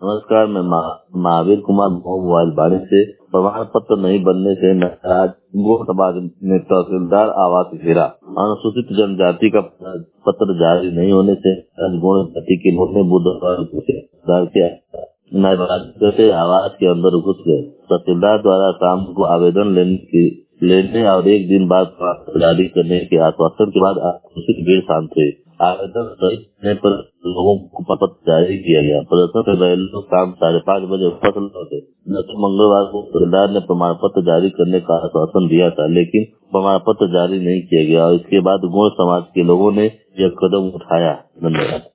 नमस्कार, मैं महावीर कुमार मोबाइल बाड़ी से। प्रमाण पत्र नहीं बनने से नाराज गो समाज ने तहसीलदार आवास घेरा। अनुसूचित जनजाति का पत्र जारी नहीं होने से गौण जाति के लोग ने बुधवार को तहसीलदार के नायब से आवास के अंदर घुस गए। तहसीलदार द्वारा शाम को आवेदन लेने और एक दिन बाद पत्र जारी करने के आश्वासन के बाद आक्रोशित भीड़ शांत हुई। आवेदन सही होने पर लोगों को पत्र जारी किया गया। प्रदर्शन से पहले लोग शाम 5:30 बजे वापस लौटे। मंगलवार को तहसीलदार ने प्रमाण पत्र जारी करने का आश्वासन दिया था, लेकिन प्रमाण पत्र जारी नहीं किया गया और इसके बाद गौड़ समाज के लोगों ने यह कदम उठाया। धन्यवाद।